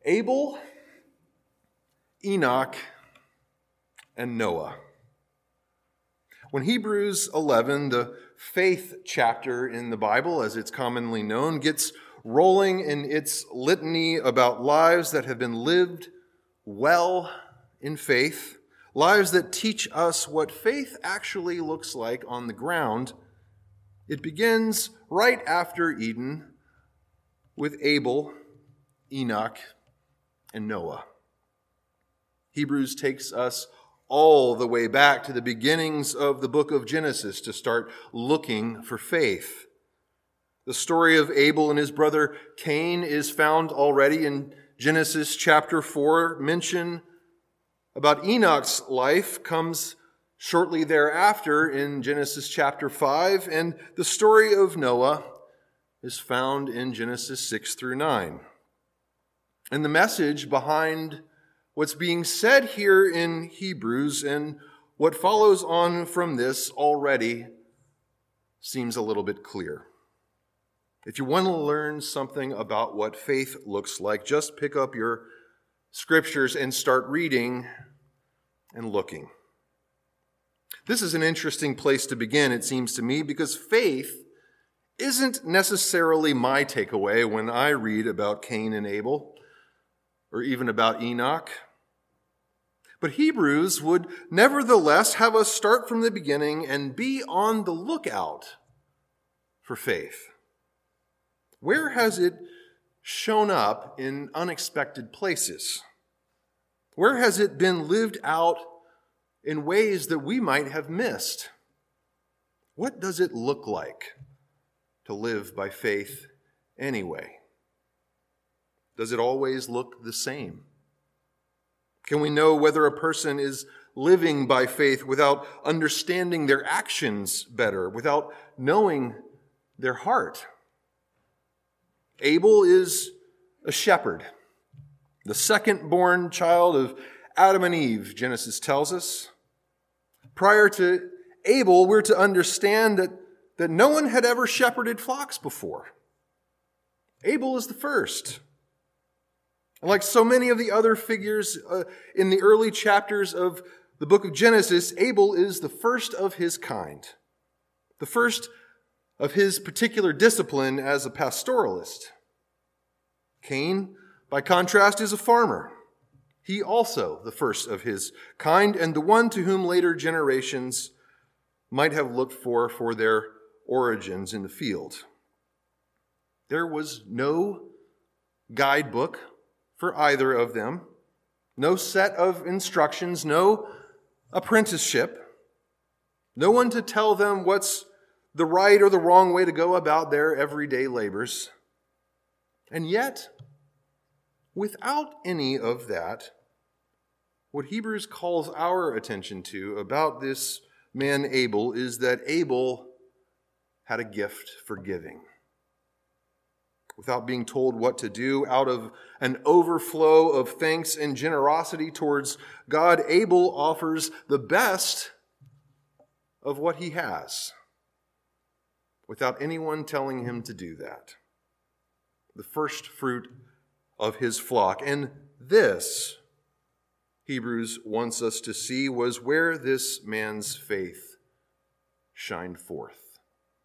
Abel, Enoch, and Noah. When Hebrews 11, the faith chapter in the Bible, as it's commonly known, gets rolling in its litany about lives that have been lived well in faith, lives that teach us what faith actually looks like on the ground, it begins right after Eden with Abel, Enoch, and Noah. Hebrews takes us all the way back to the beginnings of the book of Genesis to start looking for faith. The story of Abel and his brother Cain is found already in Genesis chapter 4. Mention about Enoch's life comes shortly thereafter in Genesis chapter 5, and the story of Noah is found in Genesis 6 through 9. And the message behind what's being said here in Hebrews and what follows on from this already seems a little bit clear. If you want to learn something about what faith looks like, just pick up your scriptures and start reading and looking. This is an interesting place to begin, it seems to me, because faith isn't necessarily my takeaway when I read about Cain and Abel, or even about Enoch. But Hebrews would nevertheless have us start from the beginning and be on the lookout for faith. Where has it shown up in unexpected places? Where has it been lived out in ways that we might have missed? What does it look like to live by faith anyway? Does it always look the same? Can we know whether a person is living by faith without understanding their actions better, without knowing their heart? Abel is a shepherd, the second-born child of Adam and Eve, Genesis tells us. Prior to Abel, we're to understand that no one had ever shepherded flocks before. Abel is the first. Like so many of the other figures in the early chapters of the book of Genesis, Abel is the first of his kind, the first of his particular discipline as a pastoralist. Cain, by contrast, is a farmer. He also the first of his kind, and the one to whom later generations might have looked for their origins in the field. There was no guidebook for either of them, no set of instructions, no apprenticeship, no one to tell them what's the right or the wrong way to go about their everyday labors. And yet, without any of that, what Hebrews calls our attention to about this man Abel is that Abel had a gift for giving. Without being told what to do, out of an overflow of thanks and generosity towards God, Abel offers the best of what he has, without anyone telling him to do that. The first fruit of his flock. And this, Hebrews wants us to see, was where this man's faith shined forth,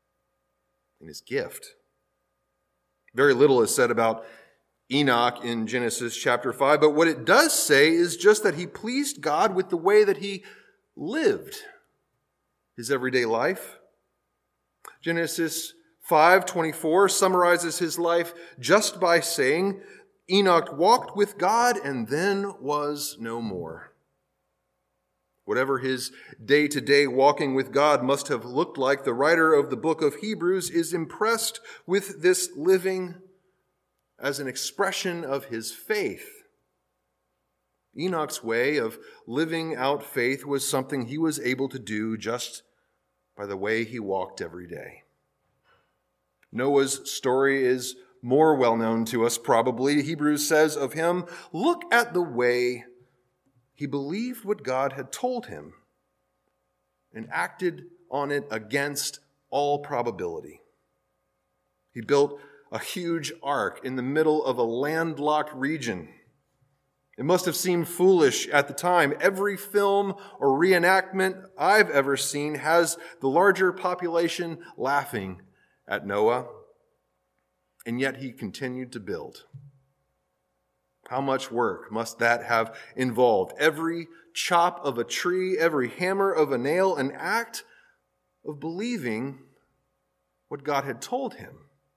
in his gift. Very little is said about Enoch in Genesis chapter 5, but what it does say is just that he pleased God with the way that he lived his everyday life. Genesis 5:24 summarizes his life just by saying, Enoch walked with God and then was no more. Whatever his day-to-day walking with God must have looked like, the writer of the book of Hebrews is impressed with this living as an expression of his faith. Enoch's way of living out faith was something he was able to do just by the way he walked every day. Noah's story is more well known to us probably. Hebrews says of him, look at the way he believed what God had told him and acted on it against all probability. He built a huge ark in the middle of a landlocked region. It must have seemed foolish at the time. Every film or reenactment I've ever seen has the larger population laughing at Noah, and yet he continued to build. How much work must that have involved? Every chop of a tree, every hammer of a nail, an act of believing what God had told him.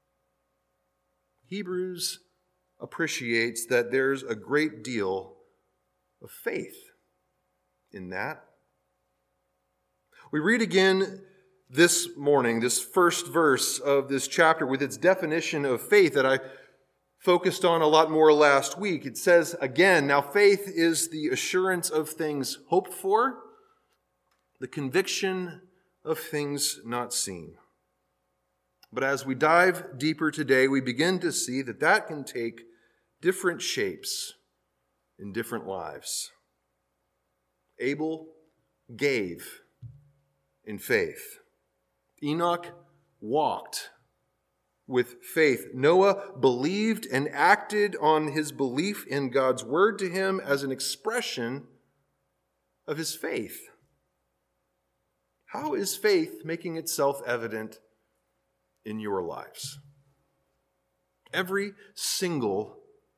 Hebrews appreciates that there's a great deal of faith in that. We read again this morning, this first verse of this chapter with its definition of faith that I focused on a lot more last week. It says again, now faith is the assurance of things hoped for, the conviction of things not seen. But as we dive deeper today, we begin to see that that can take different shapes in different lives. Abel gave in faith. Enoch walked with faith. Noah believed and acted on his belief in God's word to him as an expression of his faith. How is faith making itself evident in your lives? Every single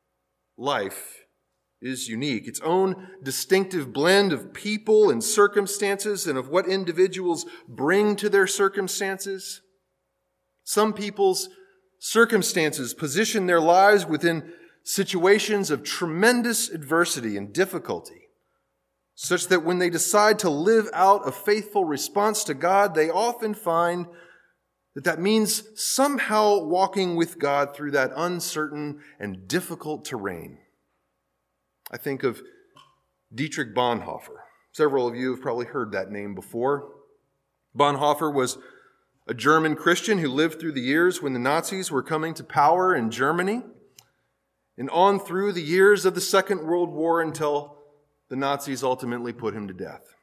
life is unique. Its own distinctive blend of people and circumstances and of what individuals bring to their circumstances. Some people's circumstances position their lives within situations of tremendous adversity and difficulty, such that when they decide to live out a faithful response to God, they often find that means somehow walking with God through that uncertain and difficult terrain. I think of Dietrich Bonhoeffer. Several of you have probably heard that name before. Bonhoeffer was a German Christian who lived through the years when the Nazis were coming to power in Germany, and on through the years of the Second World War until the Nazis ultimately put him to death.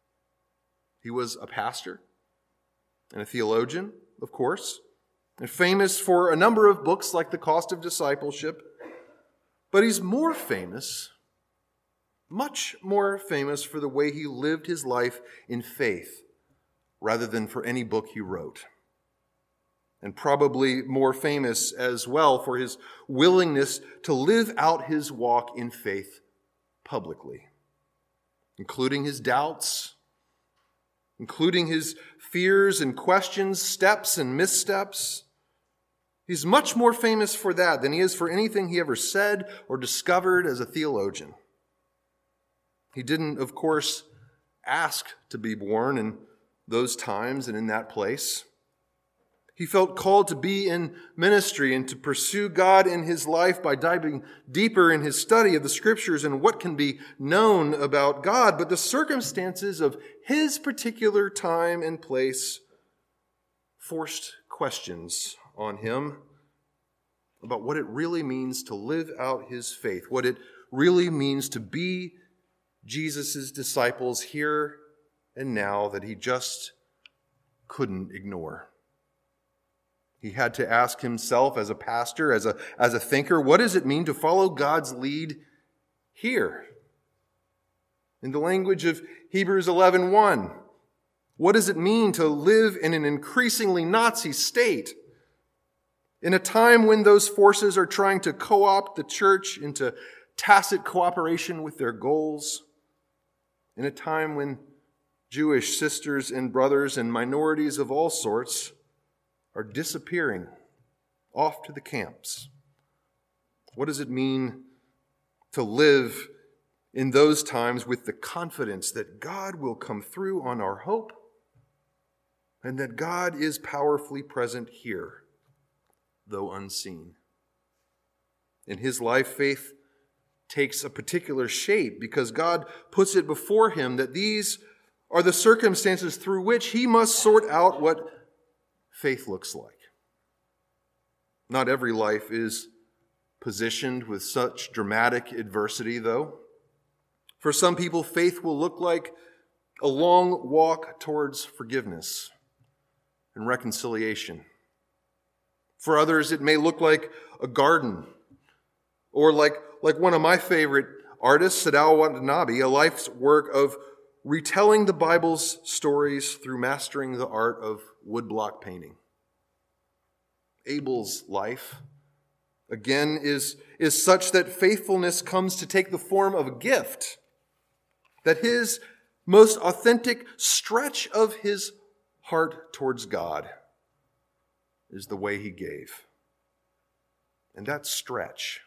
He was a pastor and a theologian, of course, and famous for a number of books like The Cost of Discipleship. But he's more famous, much more famous for the way he lived his life in faith rather than for any book he wrote. And probably more famous as well for his willingness to live out his walk in faith publicly, including his doubts, including his fears and questions, steps and missteps. He's much more famous for that than he is for anything he ever said or discovered as a theologian. He didn't, of course, ask to be born in those times and in that place. He felt called to be in ministry and to pursue God in his life by diving deeper in his study of the Scriptures and what can be known about God. But the circumstances of his particular time and place forced questions on him about what it really means to live out his faith, what it really means to be Jesus' disciples here and now that he just couldn't ignore. He had to ask himself as a pastor, as a thinker, what does it mean to follow God's lead here? In the language of Hebrews 11:1, what does it mean to live in an increasingly Nazi state? In a time when those forces are trying to co-opt the church into tacit cooperation with their goals? In a time when Jewish sisters and brothers and minorities of all sorts are disappearing off to the camps? What does it mean to live in those times with the confidence that God will come through on our hope and that God is powerfully present here, though unseen? In his life, faith takes a particular shape because God puts it before him that these are the circumstances through which he must sort out what faith looks like. Not every life is positioned with such dramatic adversity, though. For some people, faith will look like a long walk towards forgiveness and reconciliation. For others, it may look like a garden, or like one of my favorite artist Sadao Watanabe a life's work of retelling the Bible's stories through mastering the art of woodblock painting. Abel's life, again, is such that faithfulness comes to take the form of a gift, that his most authentic stretch of his heart towards God is the way he gave. And that stretch,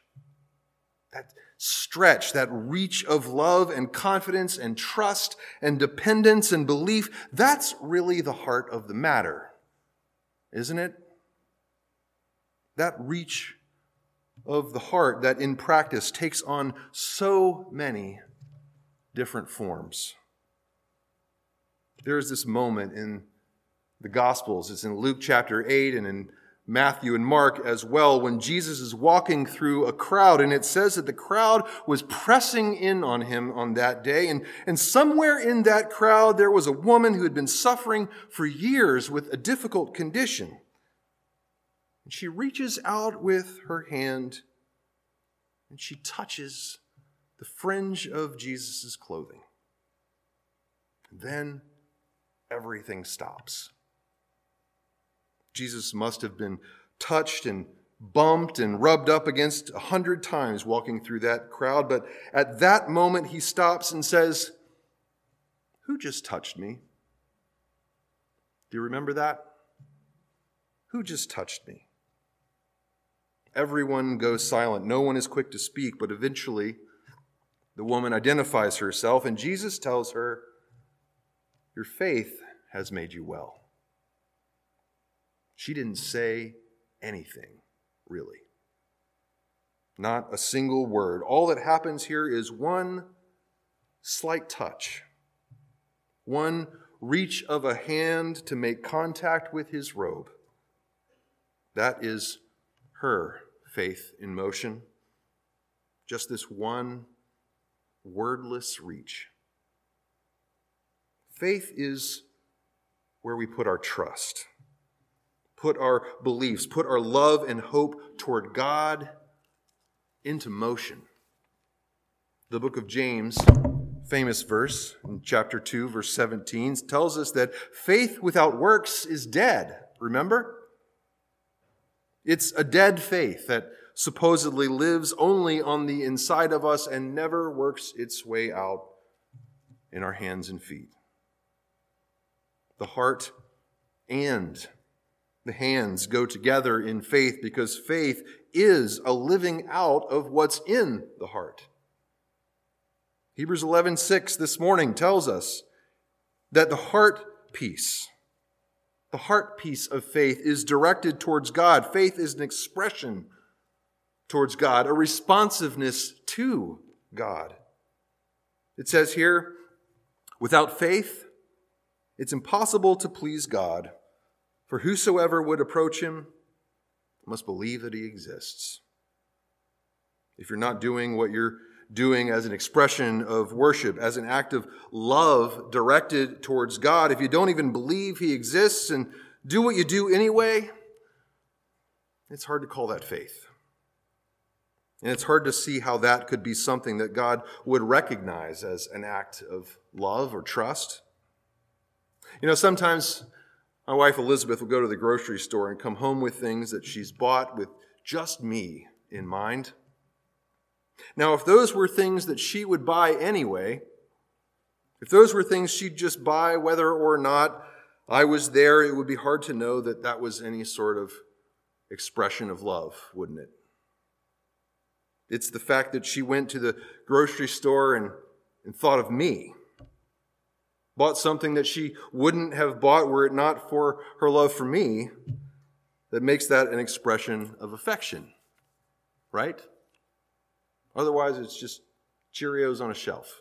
that reach of love and confidence and trust and dependence and belief, that's really the heart of the matter, isn't it? That reach of the heart that in practice takes on so many different forms. There's this moment in the Gospels, it's in Luke chapter 8 and in Matthew and Mark as well, when Jesus is walking through a crowd, and it says that the crowd was pressing in on him on that day, and somewhere in that crowd there was a woman who had been suffering for years with a difficult condition. And she reaches out with her hand and she touches the fringe of Jesus' clothing. And then everything stops. Jesus must have been touched and bumped and rubbed up against 100 times walking through that crowd. But at that moment, he stops and says, "Who just touched me?" Do you remember that? Who just touched me? Everyone goes silent. No one is quick to speak, but eventually the woman identifies herself, and Jesus tells her, "Your faith has made you well." She didn't say anything, really. Not a single word. All that happens here is one slight touch, one reach of a hand to make contact with his robe. That is her faith in motion. Just this one wordless reach. Faith is where we put our trust, put our beliefs, put our love and hope toward God into motion. The book of James, famous verse in chapter 2, verse 17, tells us that faith without works is dead. Remember? It's a dead faith that supposedly lives only on the inside of us and never works its way out in our hands and feet. The heart and the hands go together in faith because faith is a living out of what's in the heart. Hebrews 11:6 this morning tells us that the heart piece of faith is directed towards God. Faith is an expression towards God, a responsiveness to God. It says here, without faith, it's impossible to please God. For whosoever would approach him must believe that he exists. If you're not doing what you're doing as an expression of worship, as an act of love directed towards God, if you don't even believe he exists and do what you do anyway, it's hard to call that faith. And it's hard to see how that could be something that God would recognize as an act of love or trust. You know, sometimes my wife Elizabeth will go to the grocery store and come home with things that she's bought with just me in mind. Now, if those were things that she would buy anyway, if those were things she'd just buy whether or not I was there, it would be hard to know that that was any sort of expression of love, wouldn't it? It's the fact that she went to the grocery store and thought of me, bought something that she wouldn't have bought were it not for her love for me, that makes that an expression of affection, right? Otherwise, it's just Cheerios on a shelf.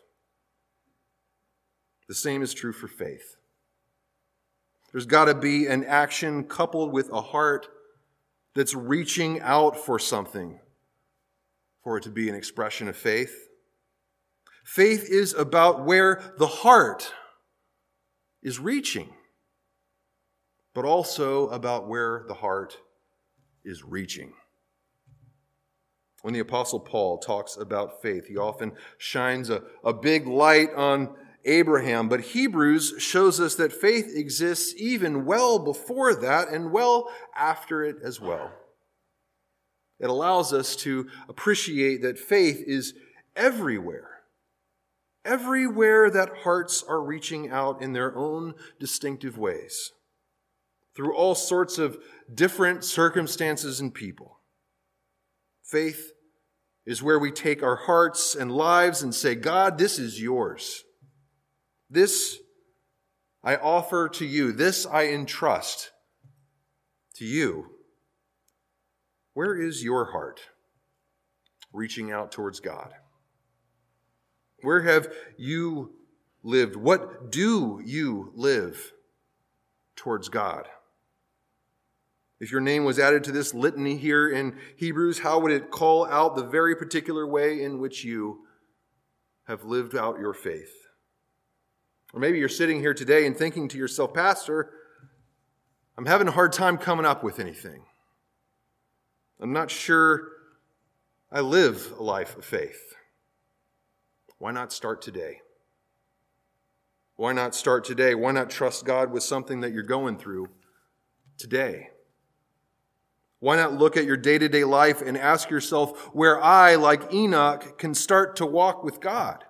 The same is true for faith. There's got to be an action coupled with a heart that's reaching out for something for it to be an expression of faith. Faith is about where the heart is reaching, but also about where the heart is reaching. When the Apostle Paul talks about faith, he often shines a big light on Abraham, but Hebrews shows us that faith exists even well before that and well after it as well. It allows us to appreciate that faith is everywhere. Everywhere that hearts are reaching out in their own distinctive ways, through all sorts of different circumstances and people. Faith is where we take our hearts and lives and say, God, this is yours. This I offer to you. This I entrust to you. Where is your heart reaching out towards God? Where have you lived? What do you live towards God? If your name was added to this litany here in Hebrews, how would it call out the very particular way in which you have lived out your faith? Or maybe you're sitting here today and thinking to yourself, Pastor, I'm having a hard time coming up with anything. I'm not sure I live a life of faith. Why not start today? Why not start today? Why not trust God with something that you're going through today? Why not look at your day-to-day life and ask yourself where I, like Enoch, can start to walk with God?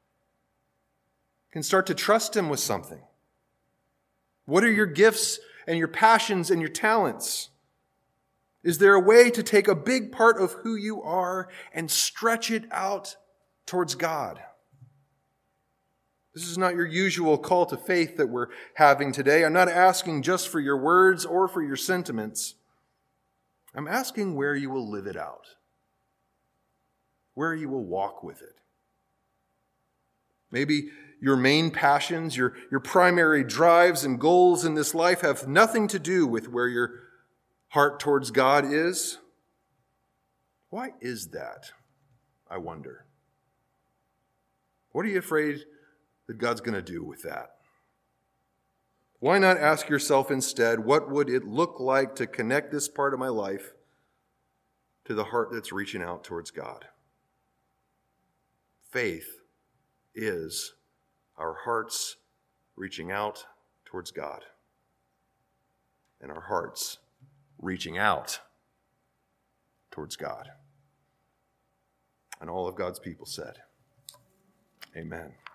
Can start to trust Him with something? What are your gifts and your passions and your talents? Is there a way to take a big part of who you are and stretch it out towards God? This is not your usual call to faith that we're having today. I'm not asking just for your words or for your sentiments. I'm asking where you will live it out, where you will walk with it. Maybe your main passions, your primary drives and goals in this life have nothing to do with where your heart towards God is. Why is that, I wonder? What are you afraid that God's going to do with that? Why not ask yourself instead, what would it look like to connect this part of my life to the heart that's reaching out towards God? Faith is our hearts reaching out towards God, and our hearts reaching out towards God. And all of God's people said, Amen.